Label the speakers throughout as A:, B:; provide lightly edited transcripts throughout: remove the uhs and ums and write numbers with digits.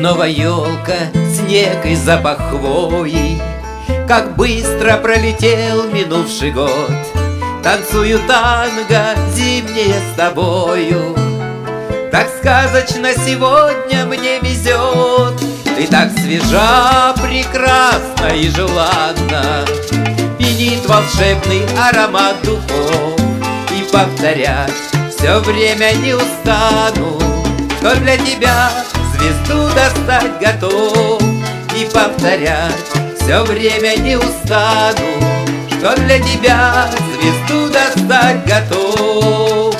A: снова елка, снег и запах хвои. Как быстро пролетел минувший год. Танцую танго зимнее с тобою. Так сказочно сегодня мне везет. Ты так свежа, прекрасна и желанна. Пьянит волшебный аромат духов. И повторять все время не устану, что для тебя звезду достать готов. И повторять все время не устану, что для тебя звезду достать готов.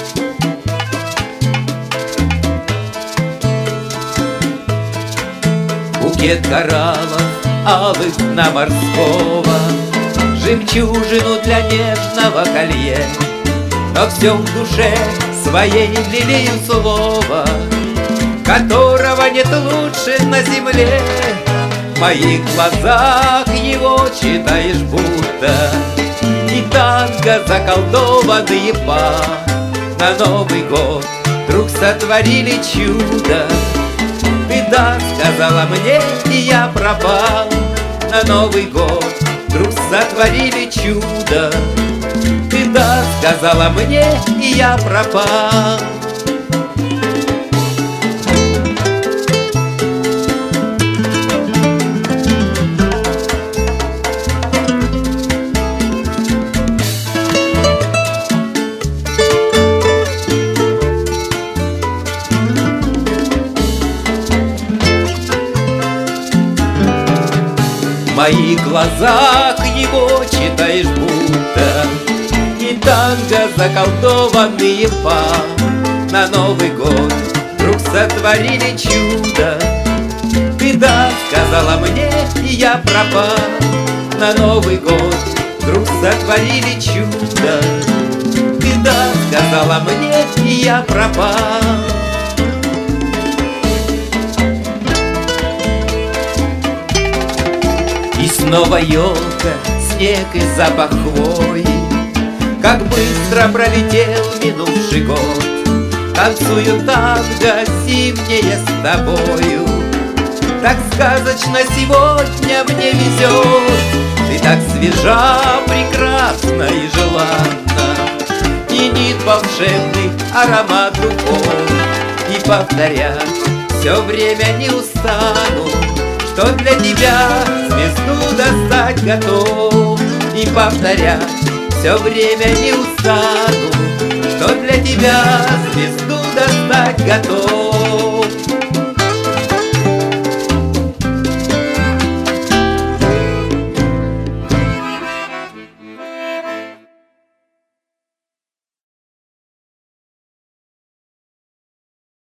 A: Букет кораллов алых на морского, жемчужину для нежного колье. Но все в душе своей лелею слово, которого нет лучше на земле. В моих глазах его читаешь будто и танго заколдованные па. На Новый год вдруг сотворили чудо. Ты да, сказала мне, и я пропал. На Новый год вдруг сотворили чудо. Ты да, сказала мне, и я пропал. В моих глазах его читаешь будто и танго заколдованные па. На Новый год вдруг сотворили чудо. Ты да, сказала мне, и я пропал. На Новый год вдруг сотворили чудо. Ты да, сказала мне, и я пропал. И снова елка, снег и запах хвои. Как быстро пролетел минувший год. Танцую танго зимнее с тобою. Так сказочно сегодня мне везет. Ты так свежа, прекрасна и желанна. Пьянит волшебный аромат духов. И повторять все время не устану, что для тебя звезду достать готов. И повторять все время не устану, что для тебя звезду достать готов.